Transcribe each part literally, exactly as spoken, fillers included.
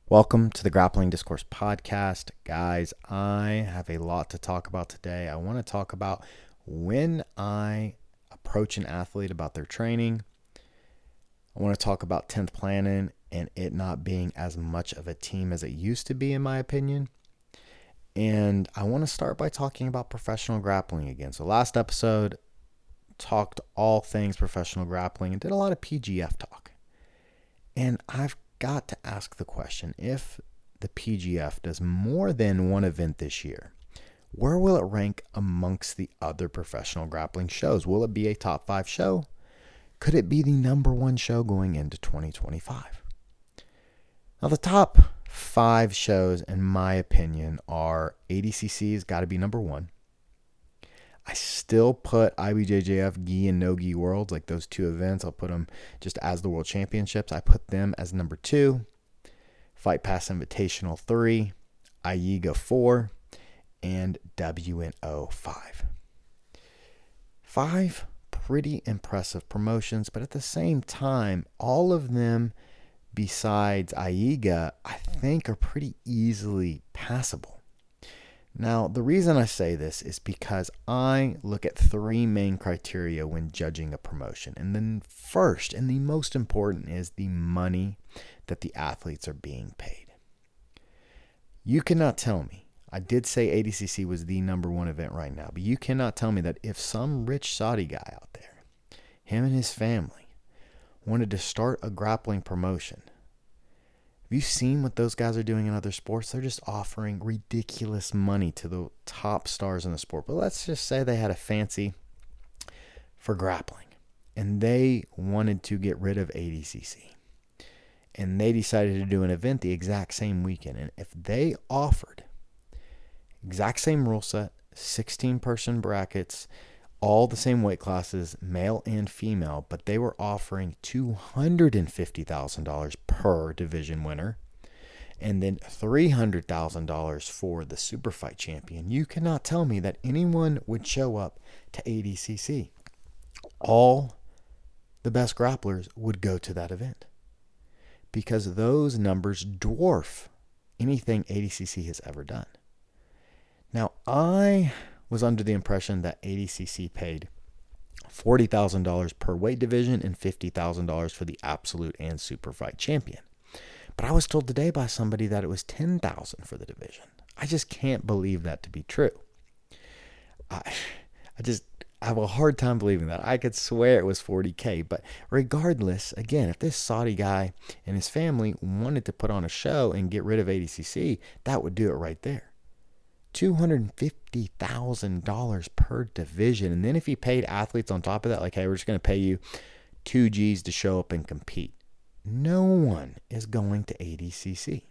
Welcome to the Grappling Discourse Podcast. Guys, I have a lot to talk about today. I want to talk about when I approach an athlete about their training. I want to talk about tenth planning and it not being as much of a team as it used to be, in my opinion. And I want to start by talking about professional grappling again. So last episode, talked all things professional grappling and did a lot of P G F talk. And I've got to ask the question, if the P G F does more than one event this year, where will it rank amongst the other professional grappling shows? Will it be a top five show? Could it be the number one show going into twenty twenty-five? Now, the top five shows, in my opinion, are A D C C's got to be number one. I still put I B J J F, Gi, and No Gi Worlds, like those two events. I'll put them just as the World Championships. I put them as number two. Fight Pass Invitational three, I Y G A four, and W N O five. Five pretty impressive promotions, but at the same time, all of them besides I Y G A, I think, are pretty easily passable. Now, the reason I say this is because I look at three main criteria when judging a promotion. And then first, and the most important, is the money that the athletes are being paid. You cannot tell me, I did say A D C C was the number one event right now, but you cannot tell me that if some rich Saudi guy out there, him and his family, wanted to start a grappling promotion, have you seen what those guys are doing in other sports? They're just offering ridiculous money to the top stars in the sport. But let's just say they had a fancy for grappling and they wanted to get rid of A D C C. And they decided to do an event the exact same weekend. And if they offered exact same rule set, sixteen person brackets, all the same weight classes, male and female, but they were offering two hundred fifty thousand dollars per division winner and then three hundred thousand dollars for the super fight champion, you cannot tell me that anyone would show up to A D C C. All the best grapplers would go to that event because those numbers dwarf anything A D C C has ever done. Now, I was under the impression that A D C C paid forty thousand dollars per weight division and fifty thousand dollars for the absolute and super fight champion. But I was told today by somebody that it was ten thousand dollars for the division. I just can't believe that to be true. I, I just have a hard time believing that. I could swear it was forty K. But regardless, again, if this Saudi guy and his family wanted to put on a show and get rid of A D C C, that would do it right there. two hundred fifty thousand dollars per division. And then if he paid athletes on top of that, like, hey, we're just going to pay you two G's to show up and compete, no one is going to A D C C.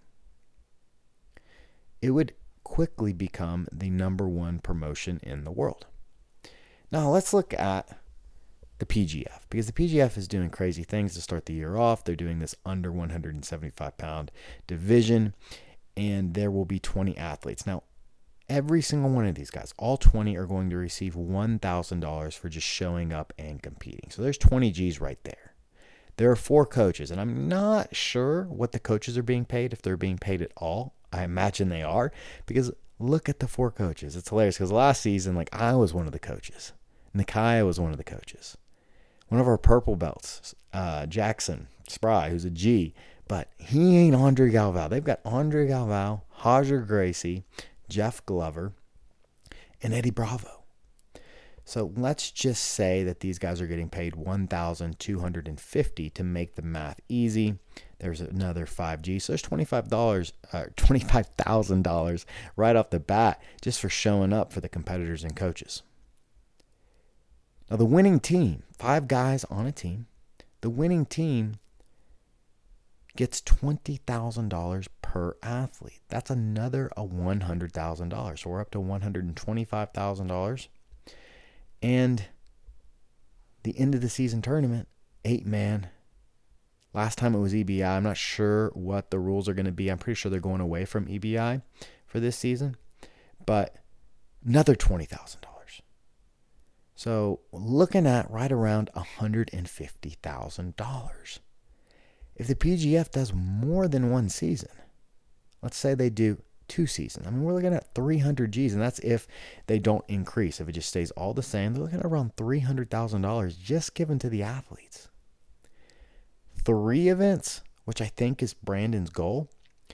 It would quickly become the number one promotion in the world. Now let's look at the P G F, because the P G F is doing crazy things to start the year off. They're doing this under one hundred seventy-five pound division, and there will be twenty athletes. Now, every single one of these guys, all twenty, are going to receive one thousand dollars for just showing up and competing. So there's twenty G's right there. There are four coaches, and I'm not sure what the coaches are being paid, if they're being paid at all. I imagine they are, because look at the four coaches. It's hilarious, because last season, like, I was one of the coaches. Nakia was one of the coaches. One of our purple belts, uh, Jackson Spry, who's a G, but he ain't Andre Galvao. They've got Andre Galvao, Hajer Gracie, Jeff Glover, and Eddie Bravo. So let's just say that these guys are getting paid one thousand two hundred fifty dollars to make the math easy. There's another five G. So there's twenty-five dollars, uh, twenty-five thousand dollars right off the bat just for showing up for the competitors and coaches. Now, the winning team, five guys on a team, the winning team gets twenty thousand dollars per athlete. That's another a one hundred thousand dollars. So we're up to one hundred twenty-five thousand dollars. And the end of the season tournament, eight man. Last time it was E B I. I'm not sure what the rules are going to be. I'm pretty sure they're going away from E B I for this season. But another twenty thousand dollars. So looking at right around one hundred fifty thousand dollars. If the P G F does more than one season, Let's say they do two seasons. I mean, we're looking at three hundred G's, and that's if they don't increase. If it just stays all the same, they're looking at around three hundred thousand dollars just given to the athletes. Three events, which I think is Brandon's goal,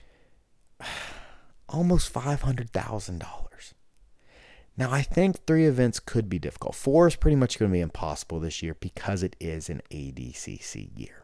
almost five hundred thousand dollars. Now, I think three events could be difficult. Four is pretty much going to be impossible this year because it is an A D C C year.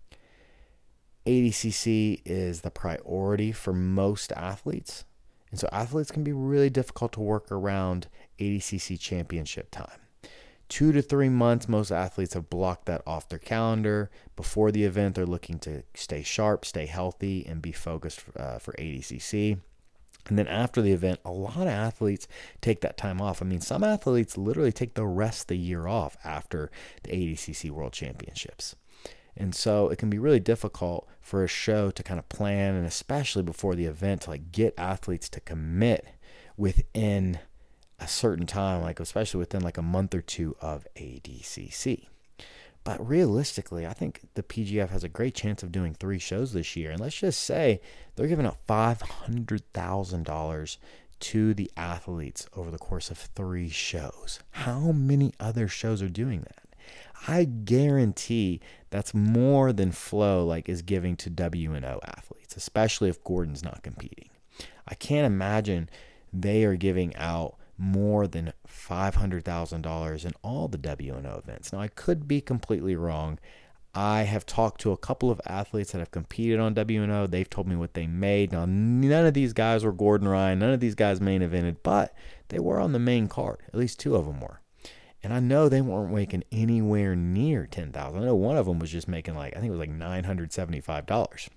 A D C C is the priority for most athletes. And so athletes can be really difficult to work around A D C C championship time. Two to three months, most athletes have blocked that off their calendar. Before the event, they're looking to stay sharp, stay healthy, and be focused uh, for A D C C. And then after the event, a lot of athletes take that time off. I mean, some athletes literally take the rest of the year off after the A D C C World Championships. And so it can be really difficult for a show to kind of plan, and especially before the event, to like get athletes to commit within a certain time, like especially within like a month or two of A D C C. But realistically, I think the P G F has a great chance of doing three shows this year. And let's just say they're giving out five hundred thousand dollars to the athletes over the course of three shows. How many other shows are doing that? I guarantee that's more than Flow like is giving to W N O athletes, especially if Gordon's not competing. I can't imagine they are giving out more than five hundred thousand dollars in all the W N O events. Now, I could be completely wrong. I have talked to a couple of athletes that have competed on W N O. They've told me what they made. Now, none of these guys were Gordon Ryan. None of these guys main evented, but they were on the main card. At least two of them were. And I know they weren't making anywhere near ten thousand dollars. I know one of them was just making like, I think it was like nine hundred seventy-five dollars.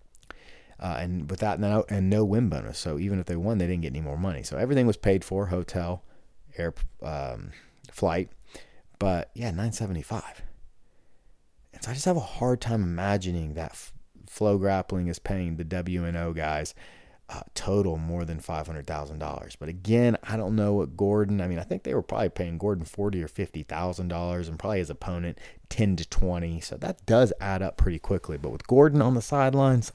Uh, and with that, no, and no win bonus. So even if they won, they didn't get any more money. So everything was paid for, hotel, air, um, flight. But yeah, nine hundred seventy-five dollars. And so I just have a hard time imagining that F- Flow Grappling is paying the W N O guys uh, total more than five hundred thousand dollars. But again, I don't know what Gordon, I mean, I think they were probably paying Gordon forty thousand dollars or fifty thousand dollars, and probably his opponent ten to twenty. So that does add up pretty quickly. But with Gordon on the sidelines,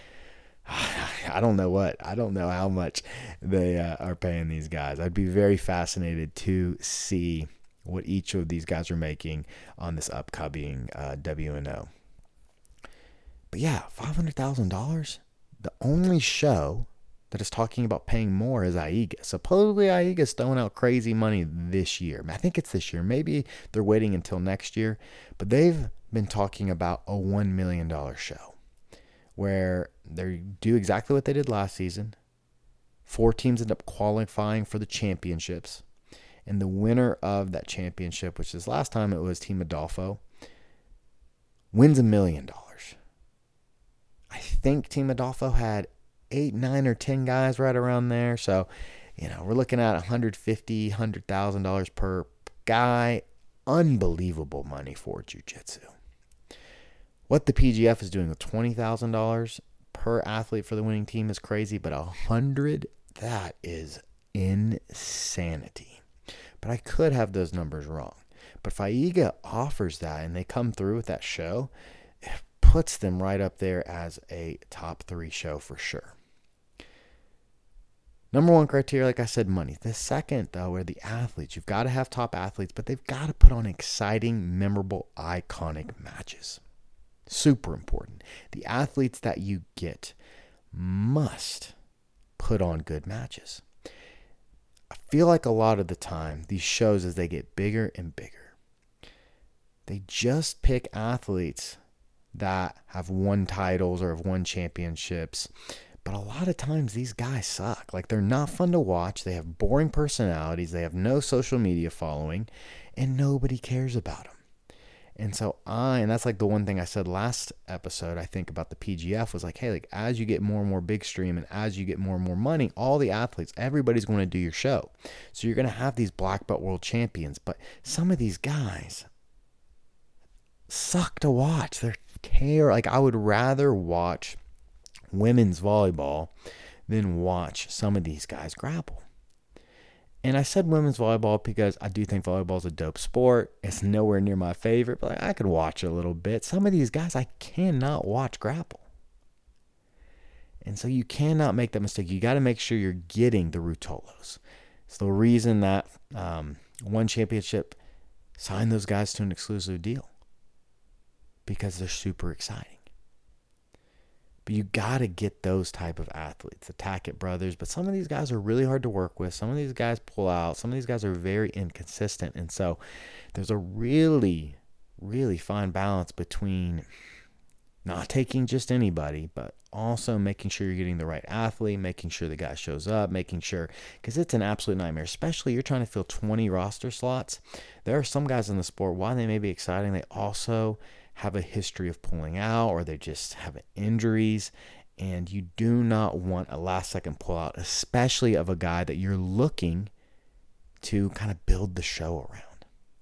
I don't know what. I don't know how much they uh, are paying these guys. I'd be very fascinated to see what each of these guys are making on this upcoming uh, W N O. But yeah, five hundred thousand dollars? The only show that is talking about paying more is AIGA. Supposedly AIGA is throwing out crazy money this year. I think it's this year. Maybe they're waiting until next year. But they've been talking about a one million dollars show, where they do exactly what they did last season. Four teams end up qualifying for the championships. And the winner of that championship, which is last time it was Team Adolfo, wins a million dollars. I think Team Adolfo had eight, nine, or ten guys right around there. So, you know, we're looking at one hundred fifty thousand dollars, one hundred thousand dollars per guy. Unbelievable money for jiu-jitsu. What the P G F is doing with twenty thousand dollars per athlete for the winning team is crazy, but one hundred thousand dollars, that is insanity. But I could have those numbers wrong. But if AIGA offers that and they come through with that show, it puts them right up there as a top three show for sure. Number one criteria, like I said, money. The second, though, are the athletes. You've got to have top athletes, but they've got to put on exciting, memorable, iconic matches. Super important. The athletes that you get must put on good matches. I feel like a lot of the time, these shows, as they get bigger and bigger, they just pick athletes that have won titles or have won championships. But a lot of times, these guys suck. Like, they're not fun to watch. They have boring personalities. They have no social media following, and nobody cares about them. And so I, and that's like the one thing I said last episode, I think, about the P G F was like, hey, like as you get more and more big stream and as you get more and more money, all the athletes, everybody's going to do your show. So you're going to have these black belt world champions, but some of these guys suck to watch. They're care. Like, I would rather watch women's volleyball than watch some of these guys grapple. And I said women's volleyball because I do think volleyball is a dope sport. It's nowhere near my favorite, but I could watch it a little bit. Some of these guys I cannot watch grapple. And And so you cannot make that mistake. You got to make sure you're getting the Ruotolos. It's the reason that um, One Championship signed those guys to an exclusive deal, because they're super exciting. But you got to get those type of athletes, the Tackett brothers. But some of these guys are really hard to work with. Some of these guys pull out. Some of these guys are very inconsistent. And so there's a really, really fine balance between not taking just anybody, but also making sure you're getting the right athlete, making sure the guy shows up, making sure, because it's an absolute nightmare, especially you're trying to fill twenty roster slots. There are some guys in the sport, while they may be exciting, they also have a history of pulling out, or they just have injuries, and you do not want a last second pullout, especially of a guy that you're looking to kind of build the show around.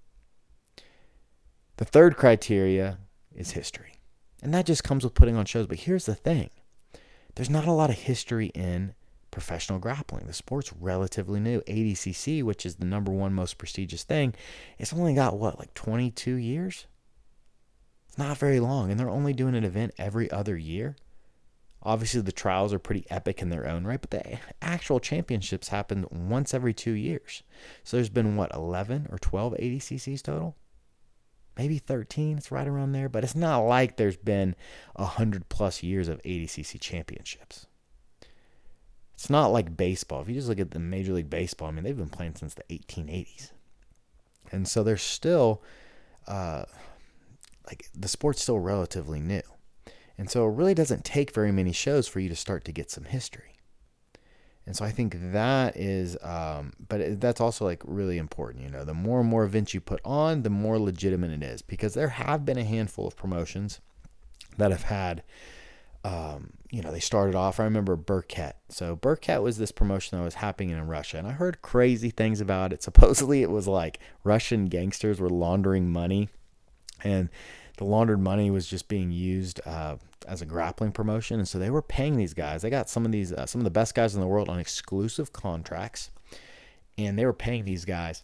The third criteria is history, and that just comes with putting on shows. But here's the thing. There's not a lot of history in professional grappling. The sport's relatively new. A D C C, which is the number one most prestigious thing, it's only got, what, like twenty-two years? Not very long, and they're only doing an event every other year. Obviously, the trials are pretty epic in their own right, but the actual championships happen once every two years. So there's been, what, eleven or twelve A D C Cs total? Maybe thirteen, it's right around there, but it's not like there's been one hundred plus years of A D C C championships. It's not like baseball. If you just look at the Major League Baseball, I mean, they've been playing since the eighteen eighties. And so they're still... Uh, Like the sport's still relatively new. And so it really doesn't take very many shows for you to start to get some history. And so I think that is, um, but that's also like really important. You know, the more and more events you put on, the more legitimate it is, because there have been a handful of promotions that have had, um, you know, they started off, I remember Burkett. So Burkett was this promotion that was happening in Russia, and I heard crazy things about it. Supposedly it was like Russian gangsters were laundering money, and the laundered money was just being used uh, as a grappling promotion. And so they were paying these guys. They got some of these, uh, some of the best guys in the world on exclusive contracts. And they were paying these guys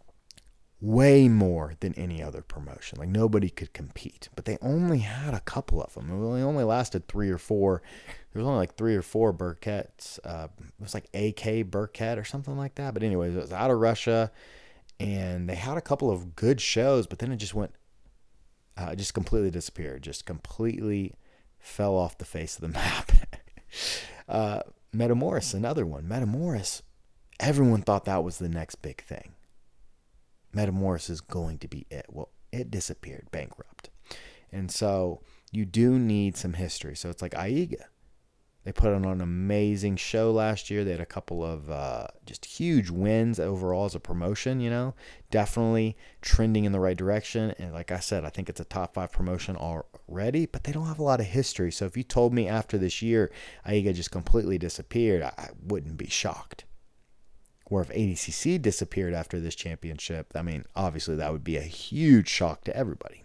way more than any other promotion. Like nobody could compete. But they only had a couple of them. It only lasted three or four. There was only like three or four Burketts. Uh, it was like A K Burkett or something like that. But anyways, it was out of Russia. And they had a couple of good shows, but then it just went Uh, just completely disappeared, just completely fell off the face of the map. uh, Metamoris, another one. Metamoris, everyone thought that was the next big thing. Metamoris is going to be it. Well, it disappeared, bankrupt. And so you do need some history. So it's like Aiga. They put on an amazing show last year. They had a couple of uh, just huge wins overall as a promotion, you know, definitely trending in the right direction. And like I said, I think it's a top five promotion already, but they don't have a lot of history. So if you told me after this year, Aiga just completely disappeared, I, I wouldn't be shocked. Or if A D C C disappeared after this championship, I mean, obviously that would be a huge shock to everybody.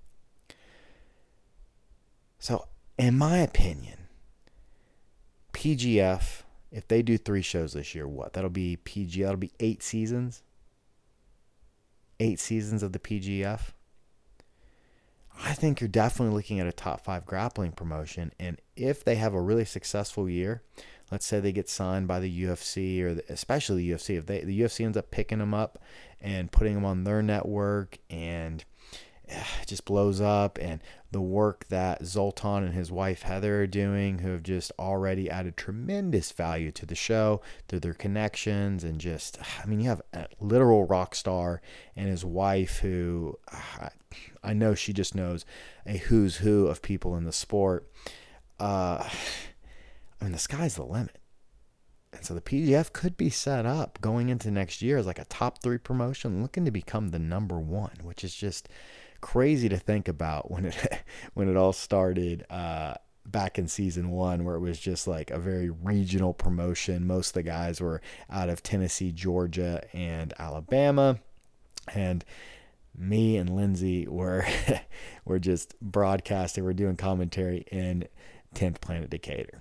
So in my opinion, P G F, if they do three shows this year, what? That'll be P G, that'll be eight seasons. Eight seasons of the P G F. I think you're definitely looking at a top five grappling promotion. And if they have a really successful year, let's say they get signed by the U F C, or the, especially the U F C, if they, the U F C ends up picking them up and putting them on their network, and it just blows up, and the work that Zoltan and his wife Heather are doing, who have just already added tremendous value to the show through their connections, and just, I mean, you have a literal rock star and his wife, who I, I know she just knows a who's who of people in the sport. Uh, I mean, the sky's the limit. And so the P G F could be set up going into next year as like a top three promotion, looking to become the number one, which is just crazy to think about when it when it all started uh, back in season one, where it was just like a very regional promotion. Most of the guys were out of Tennessee, Georgia, and Alabama, and me and Lindsay were were just broadcasting. We're doing commentary in tenth Planet Decatur.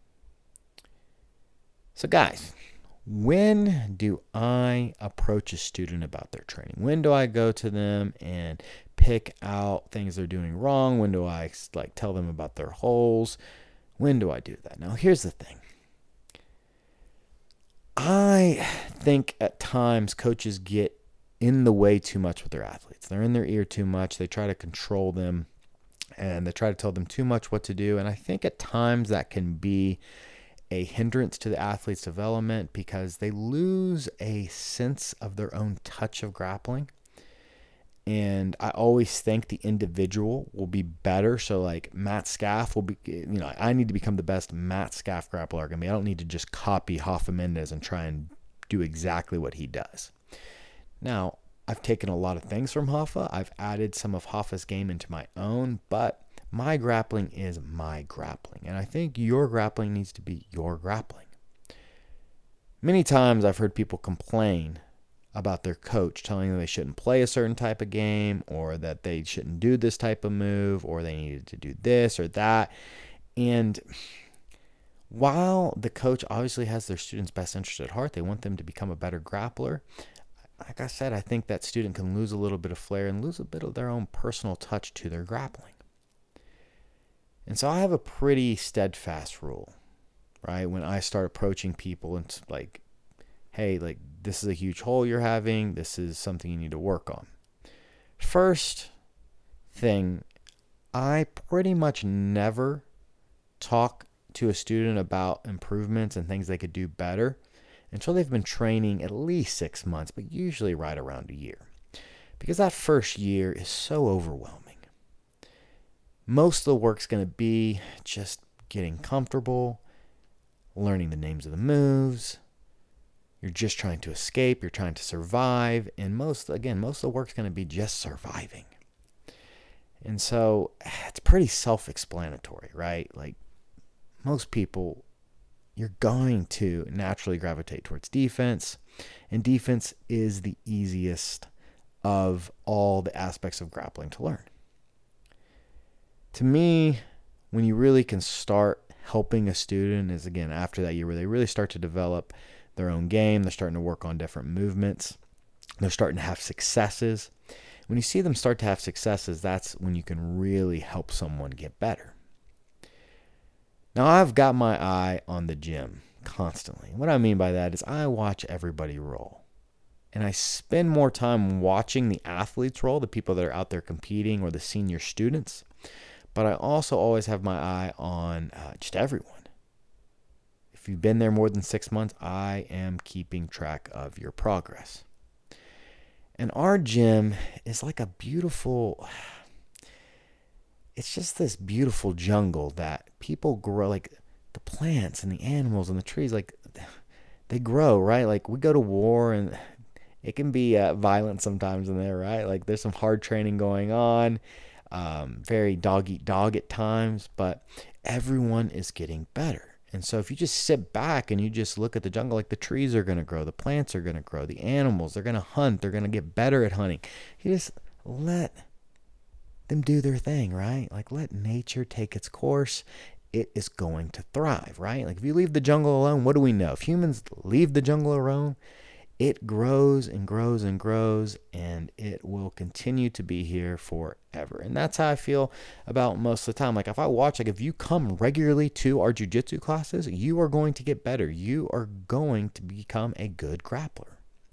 So guys, when do I approach a student about their training? When do I go to them and pick out things they're doing wrong? When do I like tell them about their holes? When do I do that? Now, here's the thing. I think at times coaches get in the way too much with their athletes. They're in their ear too much. They try to control them and they try to tell them too much what to do. And I think at times that can be a hindrance to the athlete's development because they lose a sense of their own touch of grappling. And I always think the individual will be better. So like Matt Scaff will be, you know, I need to become the best Matt Scaff grappler I can be. I don't need to just copy Rafa Mendes and try and do exactly what he does. Now, I've taken a lot of things from Rafa. I've added some of Rafa's game into my own, but my grappling is my grappling. And I think your grappling needs to be your grappling. Many times I've heard people complain about their coach telling them they shouldn't play a certain type of game or that they shouldn't do this type of move or they needed to do this or that. And while the coach obviously has their students' best interest at heart, they want them to become a better grappler. Like I said, I think that student can lose a little bit of flair and lose a bit of their own personal touch to their grappling. And so I have a pretty steadfast rule, right? When I start approaching people and it's like, hey, like this is a huge hole you're having. This is something you need to work on. First thing, I pretty much never talk to a student about improvements and things they could do better until they've been training at least six months, but usually right around a year. Because that first year is so overwhelming. Most of the work's going to be just getting comfortable, learning the names of the moves. You're just trying to escape. You're trying to survive. And most, again, most of the work's going to be just surviving. And so it's pretty self-explanatory, right? Like most people, you're going to naturally gravitate towards defense. And defense is the easiest of all the aspects of grappling to learn. To me, when you really can start helping a student is, again, after that year where they really start to develop their own game. They're starting to work on different movements. They're starting to have successes. When you see them start to have successes, that's when you can really help someone get better. Now, I've got my eye on the gym constantly. What I mean by that is I watch everybody roll. And I spend more time watching the athletes roll, the people that are out there competing or the senior students. But I also always have my eye on uh, just everyone. If you've been there more than six months, I am keeping track of your progress. And our gym is like a beautiful, it's just this beautiful jungle that people grow, like the plants and the animals and the trees, like they grow, right? Like we go to war and it can be uh, violent sometimes in there, right? Like there's some hard training going on. Um, very dog eat dog at times, but everyone is getting better. And so if you just sit back and you just look at the jungle, like the trees are going to grow, the plants are going to grow, the animals, they're going to hunt, they're going to get better at hunting. You just let them do their thing, right? Like let nature take its course. It is going to thrive, right? Like if you leave the jungle alone, what do we know? If humans leave the jungle alone, it grows and grows and grows, and it will continue to be here forever. And that's how I feel about most of the time. Like if I watch, like if you come regularly to our jiu-jitsu classes, you are going to get better. You are going to become a good grappler.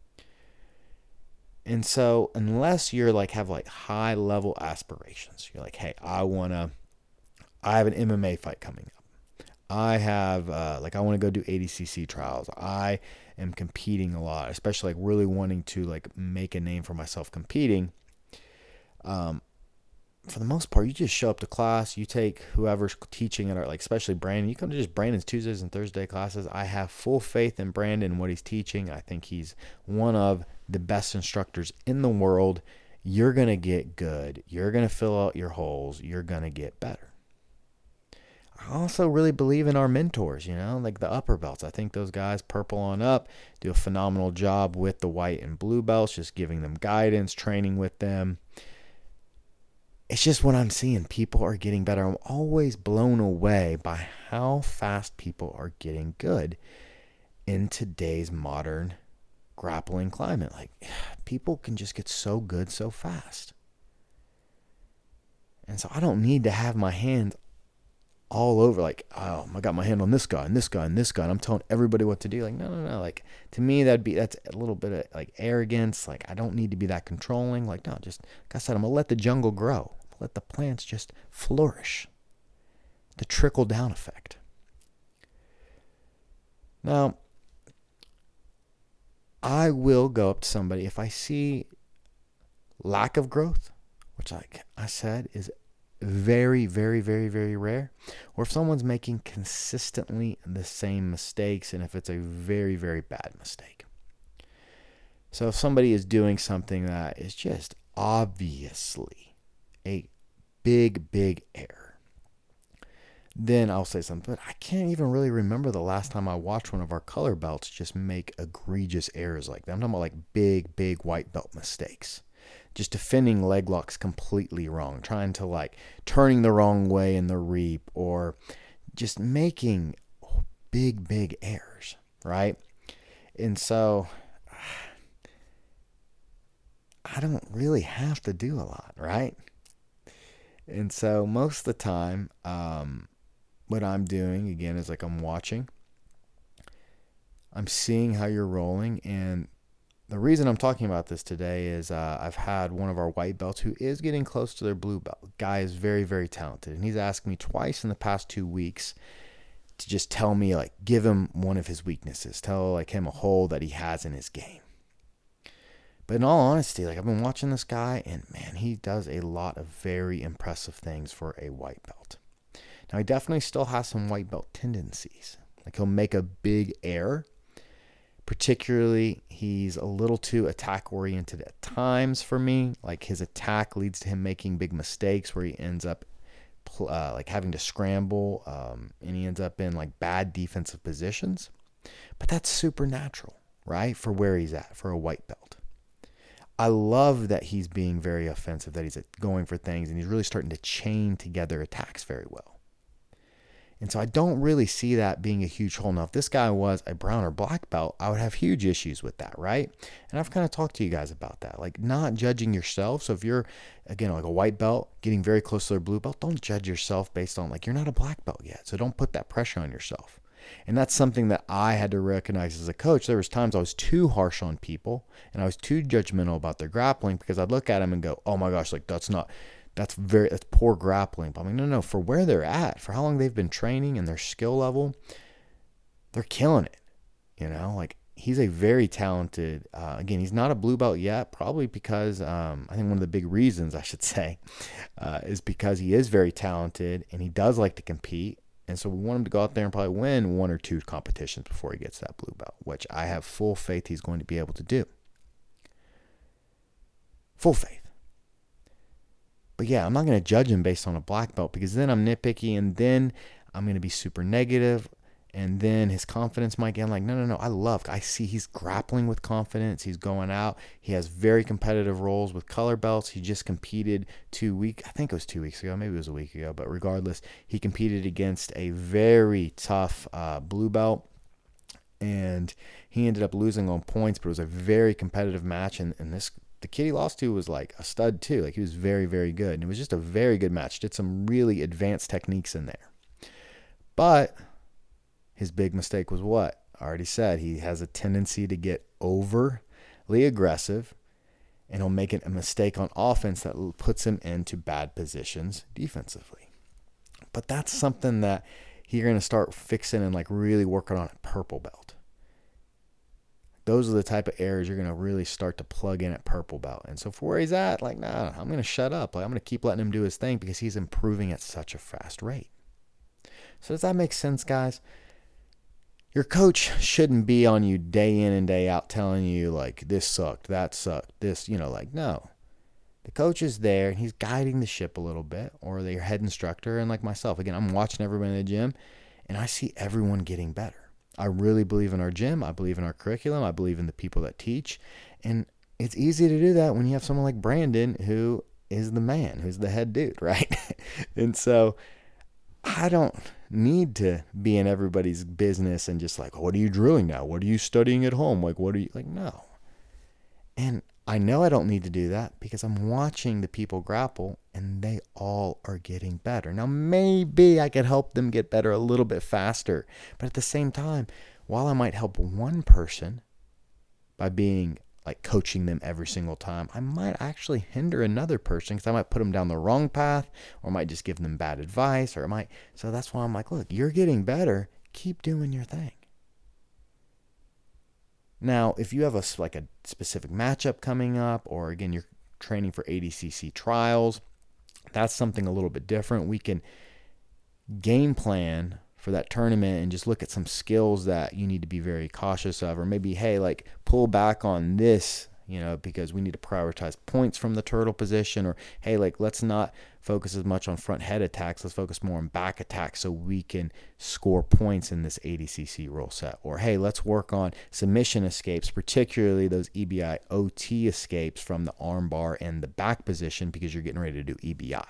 And so unless you're like, have like high level aspirations, you're like, hey, I want to, I have an M M A fight coming up. I have, uh, like, I want to go do A D C C trials. I am competing a lot, especially like really wanting to like make a name for myself competing. Um, for the most part, you just show up to class, you take whoever's teaching it, or like especially Brandon. You come to just Brandon's Tuesdays and Thursday classes. I have full faith in Brandon and what he's teaching. I think he's one of the best instructors in the world. You're going to get good. You're going to fill out your holes. You're going to get better. I also really believe in our mentors, you know, like the upper belts. I think those guys, purple on up, do a phenomenal job with the white and blue belts, just giving them guidance, training with them. It's just what I'm seeing. People are getting better. I'm always blown away by how fast people are getting good in today's modern grappling climate. Like, people can just get so good so fast. And so I don't need to have my hands all over, like, oh, I got my hand on this guy and this guy and this guy, and I'm telling everybody what to do. Like, no, no, no. Like, to me, that'd be, that's a little bit of like arrogance. Like, I don't need to be that controlling. Like, no, just, like I said, I'm going to let the jungle grow. Let the plants just flourish. The trickle down effect. Now, I will go up to somebody if I see lack of growth, which, like I said, is very, very, very, very rare, or if someone's making consistently the same mistakes, and if it's a very, very bad mistake. So if somebody is doing something that is just obviously a big, big error, then I'll say something. But I can't even really remember the last time I watched one of our color belts just make egregious errors like that. I'm talking about like big, big white belt mistakes. Just defending leg locks completely wrong, trying to like turning the wrong way in the reap, or just making big, big errors, right? And so I don't really have to do a lot, right? And so most of the time, um, what I'm doing, again, is like I'm watching. I'm seeing how you're rolling. And the reason I'm talking about this today is uh, I've had one of our white belts who is getting close to their blue belt. Guy is very, very talented. And he's asked me twice in the past two weeks to just tell me, like, give him one of his weaknesses. Tell, like, him a hole that he has in his game. But in all honesty, like, I've been watching this guy, and, man, he does a lot of very impressive things for a white belt. Now, he definitely still has some white belt tendencies. Like, he'll make a big error. Particularly, he's a little too attack-oriented at times for me. Like, his attack leads to him making big mistakes where he ends up uh, like having to scramble, um, and he ends up in like bad defensive positions. But that's supernatural, right, for where he's at, for a white belt. I love that he's being very offensive, that he's going for things, and he's really starting to chain together attacks very well. And so I don't really see that being a huge hole. Now, if this guy was a brown or black belt, I would have huge issues with that, right? And I've kind of talked to you guys about that, like not judging yourself. So if you're, again, like a white belt, getting very close to their blue belt, don't judge yourself based on, like, you're not a black belt yet. So don't put that pressure on yourself. And that's something that I had to recognize as a coach. There was times I was too harsh on people, and I was too judgmental about their grappling, because I'd look at them and go, oh my gosh, like that's not... That's very that's poor grappling. But I'm like, no, no, for where they're at, for how long they've been training and their skill level, they're killing it. You know, like, he's a very talented, uh, again, he's not a blue belt yet, probably because, um, I think one of the big reasons, I should say, uh, is because he is very talented and he does like to compete. And so we want him to go out there and probably win one or two competitions before he gets that blue belt, which I have full faith he's going to be able to do. Full faith. But yeah, I'm not going to judge him based on a black belt, because then I'm nitpicky, and then I'm going to be super negative, and then his confidence might get, I'm like, no, no, no, I love, I see he's grappling with confidence. He's going out. He has very competitive roles with color belts. He just competed two weeks, I think it was two weeks ago, maybe it was a week ago, but regardless, he competed against a very tough uh, blue belt, and he ended up losing on points, but it was a very competitive match, and, and this the kid he lost to was like a stud too. Like, he was very, very good. And it was just a very good match. Did some really advanced techniques in there. But his big mistake was what? I already said, he has a tendency to get overly aggressive, and he'll make a mistake on offense that puts him into bad positions defensively. But that's something that you're going to start fixing and like really working on at purple belt. Those are the type of errors you're going to really start to plug in at purple belt. And so for where he's at, like, nah, I'm going to shut up. Like, I'm going to keep letting him do his thing, because he's improving at such a fast rate. So does that make sense, guys? Your coach shouldn't be on you day in and day out telling you, like, this sucked, that sucked, this, you know, like, no. The coach is there, and he's guiding the ship a little bit, or their head instructor. And like myself, again, I'm watching everybody in the gym, and I see everyone getting better. I really believe in our gym. I believe in our curriculum. I believe in the people that teach. And it's easy to do that when you have someone like Brandon, who is the man, who's the head dude, right? And so I don't need to be in everybody's business and just like, what are you drilling now? What are you studying at home? Like, what are you, like, no. And I know I don't need to do that because I'm watching the people grapple and they all are getting better. Now, maybe I could help them get better a little bit faster, but at the same time, while I might help one person by being like coaching them every single time, I might actually hinder another person because I might put them down the wrong path, or I might just give them bad advice, or it might. So that's why I'm like, look, you're getting better. Keep doing your thing. Now, if you have a like a specific matchup coming up, or again, you're training for A D C C trials, that's something a little bit different. We can game plan for that tournament and just look at some skills that you need to be very cautious of, or maybe, hey, like pull back on this, you know, because we need to prioritize points from the turtle position, or hey, like let's not focus as much on front head attacks, let's focus more on back attacks so we can score points in this A D C C rule set, or hey, let's work on submission escapes, particularly those E B I O T escapes from the arm bar and the back position because you're getting ready to do E B I.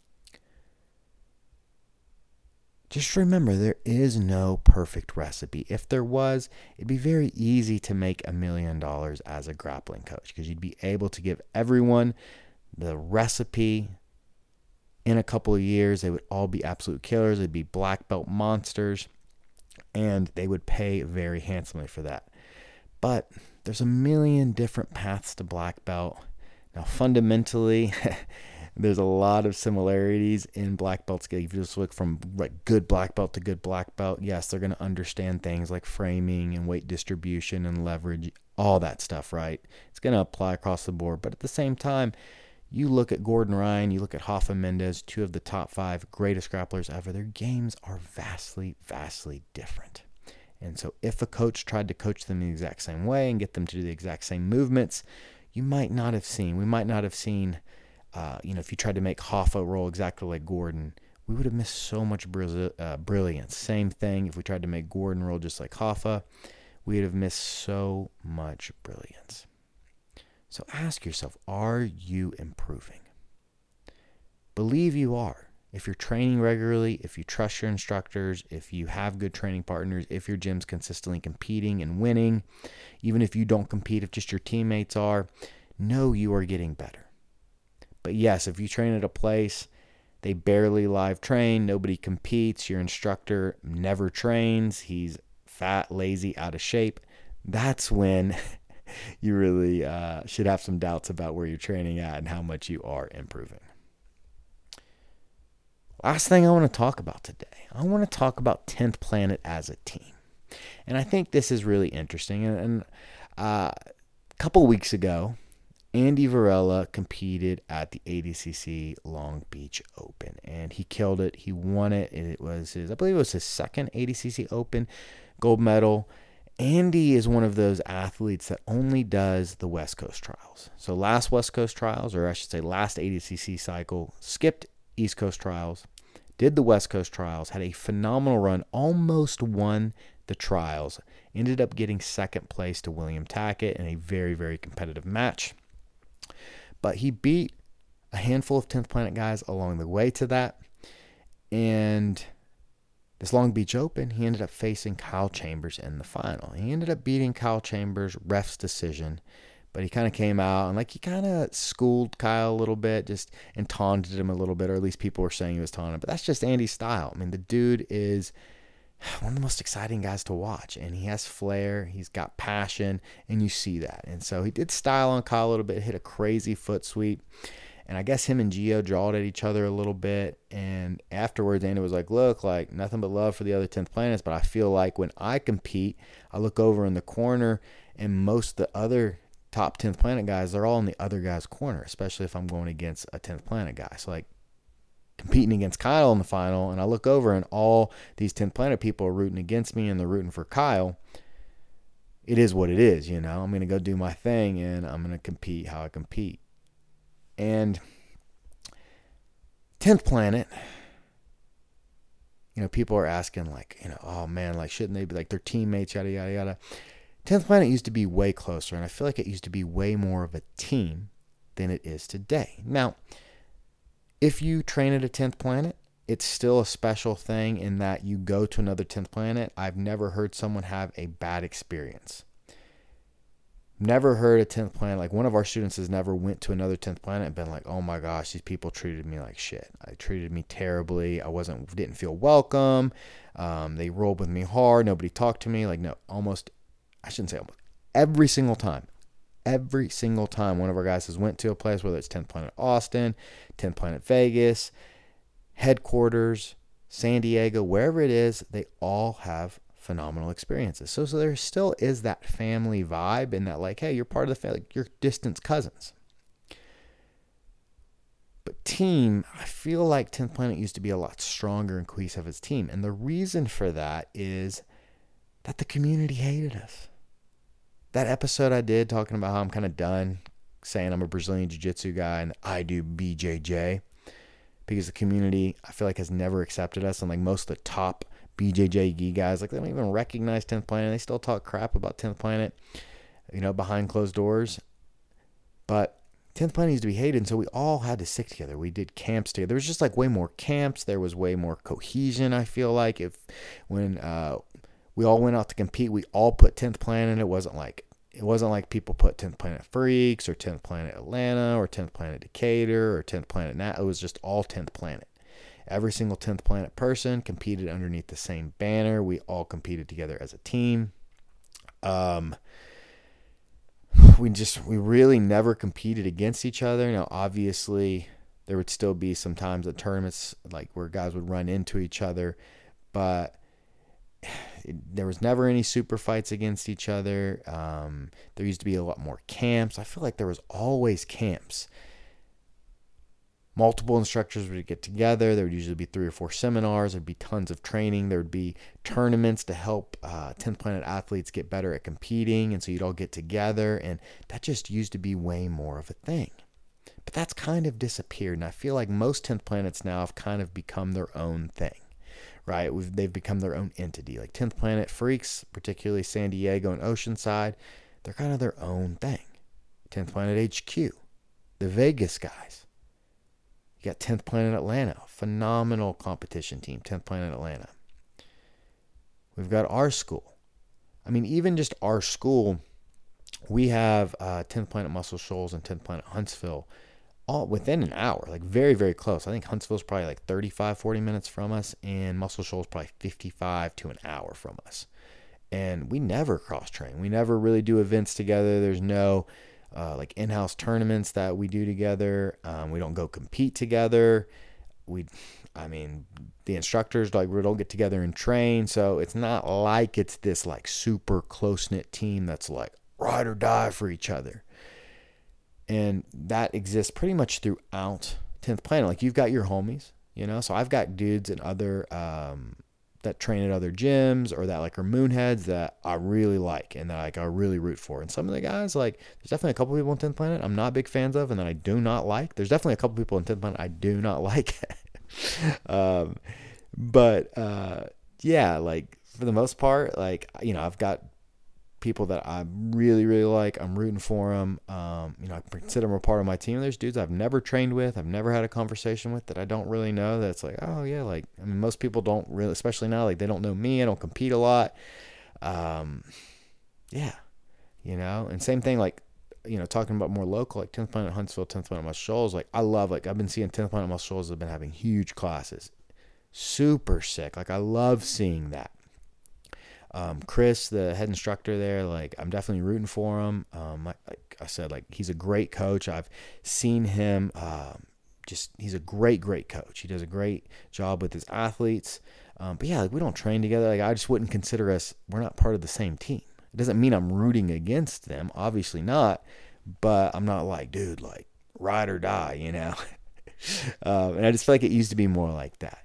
Just remember, there is no perfect recipe. If there was, it'd be very easy to make a million dollars as a grappling coach because you'd be able to give everyone the recipe in a couple of years. They would all be absolute killers. They'd be black belt monsters, and they would pay very handsomely for that. But there's a million different paths to black belt. Now, fundamentally, there's a lot of similarities in black belts. If you just look from like good black belt to good black belt, yes, they're going to understand things like framing and weight distribution and leverage, all that stuff, right? It's going to apply across the board. But at the same time, you look at Gordon Ryan, you look at Rafa Mendes, two of the top five greatest grapplers ever. Their games are vastly, vastly different. And so if a coach tried to coach them the exact same way and get them to do the exact same movements, you might not have seen, we might not have seen, uh, you know, if you tried to make Rafa roll exactly like Gordon, we would have missed so much bri- uh, brilliance. Same thing, if we tried to make Gordon roll just like Rafa, we would have missed so much brilliance. So ask yourself, are you improving? Believe you are. If you're training regularly, if you trust your instructors, if you have good training partners, if your gym's consistently competing and winning, even if you don't compete, if just your teammates are, know you are getting better. But yes, if you train at a place, they barely live train, nobody competes, your instructor never trains, he's fat, lazy, out of shape, that's when you really uh, should have some doubts about where you're training at and how much you are improving. Last thing I want to talk about today, I want to talk about tenth Planet as a team. And I think this is really interesting. And, and uh, a couple weeks ago, Andy Varela competed at the A D C C Long Beach Open, and he killed it. He won it. It was his, I believe it was his second A D C C Open gold medal. Andy is one of those athletes that only does the West Coast trials. So last West Coast trials, or I should say last A D C C cycle, skipped East Coast trials, did the West Coast trials, had a phenomenal run, almost won the trials, ended up getting second place to William Tackett in a very, very competitive match. But he beat a handful of tenth Planet guys along the way to that. And this Long Beach Open, he ended up facing Kyle Chambers in the final. He ended up beating Kyle Chambers, ref's decision. But he kind of came out and like he kind of schooled Kyle a little bit, just and taunted him a little bit, or at least people were saying he was taunting him. But that's just Andy's style. I mean, the dude is one of the most exciting guys to watch, and he has flair, he's got passion, and you see that. And so he did style on Kyle a little bit, hit a crazy foot sweep, and I guess him and Gio jawed at each other a little bit. And afterwards, Andy was like, "Look, like nothing but love for the other tenth Planets, but I feel like when I compete, I look over in the corner, and most of the other top tenth Planet guys, they're all in the other guy's corner, especially if I'm going against a tenth Planet guy. So like competing against Kyle in the final, and I look over and all these tenth Planet people are rooting against me and they're rooting for Kyle. It is what it is, you know. I'm going to go do my thing and I'm going to compete how I compete." And tenth Planet, you know, people are asking like, you know, oh man, like shouldn't they be like their teammates, yada, yada, yada. tenth Planet used to be way closer, and I feel like it used to be way more of a team than it is today. Now, if you train at a tenth Planet, it's still a special thing in that you go to another tenth Planet. I've never heard someone have a bad experience. Never heard a tenth Planet. Like, one of our students has never went to another tenth Planet and been like, oh my gosh, these people treated me like shit. I treated me terribly. I wasn't, didn't feel welcome. Um, they rolled with me hard. Nobody talked to me. Like, no, almost, I shouldn't say almost, every single time. Every single time one of our guys has went to a place, whether it's tenth Planet Austin, tenth Planet Vegas, headquarters, San Diego, wherever it is, they all have phenomenal experiences. So, so there still is that family vibe, and that, like, hey, you're part of the family, like, you're distant cousins. But team, I feel like tenth Planet used to be a lot stronger and cohesive as team. And the reason for that is that the community hated us. That episode I did talking about how I'm kind of done saying I'm a Brazilian Jiu-Jitsu guy and I do B J J, because the community, I feel like, has never accepted us. And like most of the top B J J gi guys, like, they don't even recognize tenth Planet. They still talk crap about tenth Planet, you know, behind closed doors. But tenth Planet used to be hated, and so we all had to stick together. We did camps together. There was just like way more camps. There was way more cohesion, I feel like. If when uh, we all went out to compete, we all put tenth Planet. It wasn't like it wasn't like people put tenth Planet Freaks or tenth Planet Atlanta or tenth Planet Decatur or tenth Planet Nat. It was just all tenth Planet. Every single tenth Planet person competed underneath the same banner. We all competed together as a team. Um, we just, we really never competed against each other. Now, obviously, there would still be some times at tournaments like where guys would run into each other, but it, there was never any super fights against each other. Um, there used to be a lot more camps. I feel like there was always camps. Multiple instructors would get together. There would usually be three or four seminars. There'd be tons of training. There would be tournaments to help uh, tenth Planet athletes get better at competing. And so you'd all get together. And that just used to be way more of a thing. But that's kind of disappeared. And I feel like most tenth Planets now have kind of become their own thing, right? We've, they've become their own entity. Like tenth Planet Freaks, particularly San Diego and Oceanside, they're kind of their own thing. tenth Planet H Q, the Vegas guys. You got tenth Planet Atlanta, phenomenal competition team, tenth Planet Atlanta. We've got our school. I mean, even just our school, we have uh, tenth Planet Muscle Shoals and tenth Planet Huntsville all within an hour, like very, very close. I think Huntsville's probably like thirty-five, forty minutes from us, and Muscle Shoals probably fifty-five to an hour from us. And we never cross-train. We never really do events together. There's no Uh, like in-house tournaments that we do together. Um, we don't go compete together. We, I mean, the instructors, like, we don't get together and train. So it's not like it's this like super close-knit team that's like ride or die for each other. And that exists pretty much throughout tenth Planet. Like, you've got your homies, you know? So I've got dudes and other, um, that train at other gyms or that like are moonheads that I really like and that like I really root for. And some of the guys, like, there's definitely a couple people in tenth Planet I'm not big fans of and that I do not like. There's definitely a couple people in tenth Planet I do not like. um, but uh, yeah, like for the most part, like, you know, I've got people that I really, really like. I'm rooting for them. Um, you know, I consider them a part of my team. There's dudes I've never trained with, I've never had a conversation with that I don't really know. That's like, oh yeah, like, I mean, most people don't really, especially now, like, they don't know me. I don't compete a lot. Um, yeah, you know, and same thing, like, you know, talking about more local, like tenth Planet Huntsville, tenth Planet Muscle Shoals. Like, I love, like, I've been seeing tenth Planet Muscle Shoals have been having huge classes. Super sick. Like, I love seeing that. Um, Chris, the head instructor there, like, I'm definitely rooting for him. Um, like, like I said, like, he's a great coach. I've seen him, um, just, he's a great, great coach. He does a great job with his athletes. Um, but yeah, like, we don't train together. Like, I just wouldn't consider us, we're not part of the same team. It doesn't mean I'm rooting against them. Obviously not. But I'm not like, dude, like, ride or die, you know? um, and I just feel like it used to be more like that.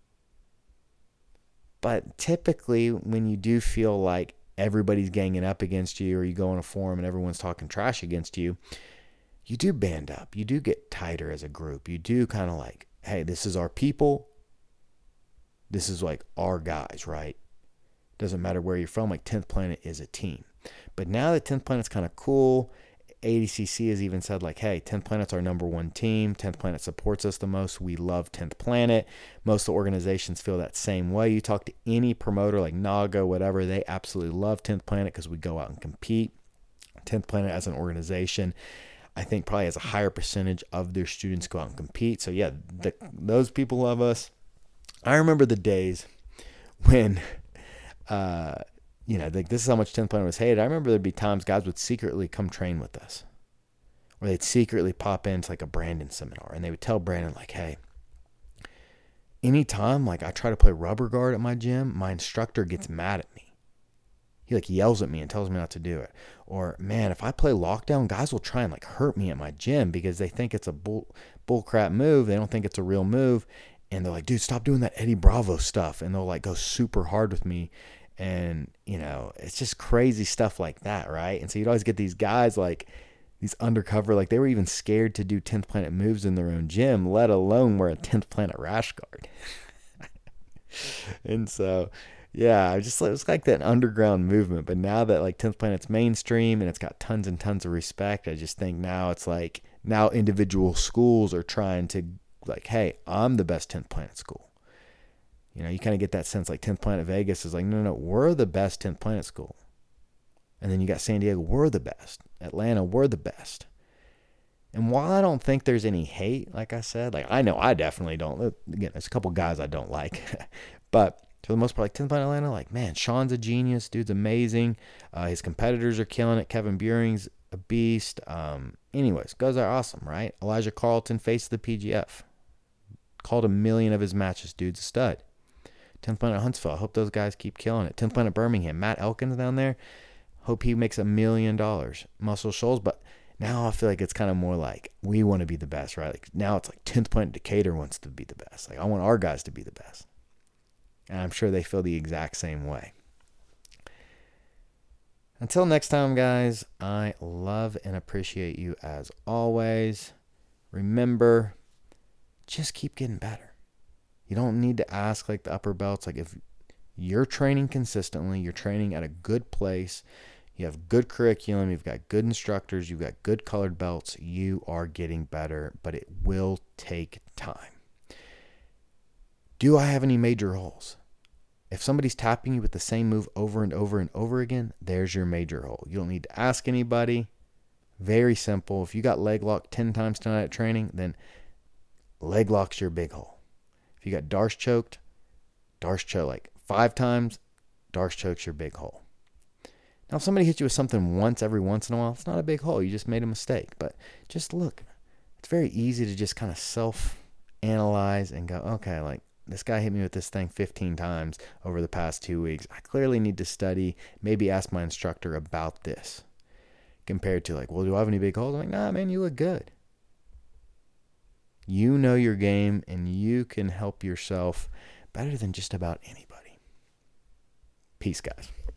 But typically, when you do feel like everybody's ganging up against you, or you go on a forum and everyone's talking trash against you, you do band up. You do get tighter as a group. You do kind of like, hey, this is our people. This is like our guys, right? Doesn't matter where you're from. Like, tenth Planet is a team. But now that tenth Planet's kind of cool, A D C C has even said, like, hey, tenth Planet's our number one team. tenth Planet supports us the most. We love tenth Planet. Most of the organizations feel that same way. You talk to any promoter like Naga, whatever, they absolutely love tenth Planet because we go out and compete. tenth Planet as an organization, I think probably has a higher percentage of their students go out and compete. So yeah, the, those people love us. I remember the days when, uh, you know, like this is how much tenth Planet was hated. I remember there'd be times guys would secretly come train with us, or they'd secretly pop into like a Brandon seminar, and they would tell Brandon like, hey, anytime like I try to play rubber guard at my gym, my instructor gets mad at me. He like yells at me and tells me not to do it. Or man, if I play lockdown, guys will try and like hurt me at my gym because they think it's a bull bull crap move. They don't think it's a real move. And they're like, dude, stop doing that Eddie Bravo stuff. And they'll like go super hard with me. And, you know, it's just crazy stuff like that, right? And so you'd always get these guys like these undercover, like they were even scared to do tenth Planet moves in their own gym, let alone wear a tenth Planet rash guard. And so, yeah, it just it was like that underground movement. But now that like tenth Planet's mainstream and it's got tons and tons of respect, I just think now it's like now individual schools are trying to like, hey, I'm the best tenth Planet school. You know, you kind of get that sense like tenth Planet Vegas is like, no, no, no, we're the best tenth Planet school. And then you got San Diego, we're the best. Atlanta, we're the best. And while I don't think there's any hate, like I said, like I know I definitely don't. Again, there's a couple guys I don't like. But for the most part, like tenth Planet Atlanta, like, man, Sean's a genius. Dude's amazing. Uh, his competitors are killing it. Kevin Buring's a beast. Um, anyways, guys are awesome, right? Elijah Carlton, face of the P G F. Called a million of his matches. Dude's a stud. tenth Planet Huntsville, I hope those guys keep killing it. tenth Planet Birmingham, Matt Elkins down there. Hope he makes a million dollars. Muscle Shoals, but now I feel like it's kind of more like we want to be the best, right? Like now it's like tenth Planet Decatur wants to be the best. Like I want our guys to be the best. And I'm sure they feel the exact same way. Until next time, guys, I love and appreciate you as always. Remember, just keep getting better. You don't need to ask like the upper belts. Like if you're training consistently, you're training at a good place, you have good curriculum, you've got good instructors, you've got good colored belts, you are getting better, but it will take time. Do I have any major holes? If somebody's tapping you with the same move over and over and over again, there's your major hole. You don't need to ask anybody. Very simple. If you got leg lock ten times tonight at training, then leg lock's your big hole. If you got Darce choked, Darce choke like five times, Darce choke's your big hole. Now, if somebody hits you with something once every once in a while, it's not a big hole. You just made a mistake. But just look. It's very easy to just kind of self-analyze and go, okay, like, this guy hit me with this thing fifteen times over the past two weeks. I clearly need to study, maybe ask my instructor about this. Compared to like, well, do I have any big holes? I'm like, nah, man, you look good. You know your game, and you can help yourself better than just about anybody. Peace, guys.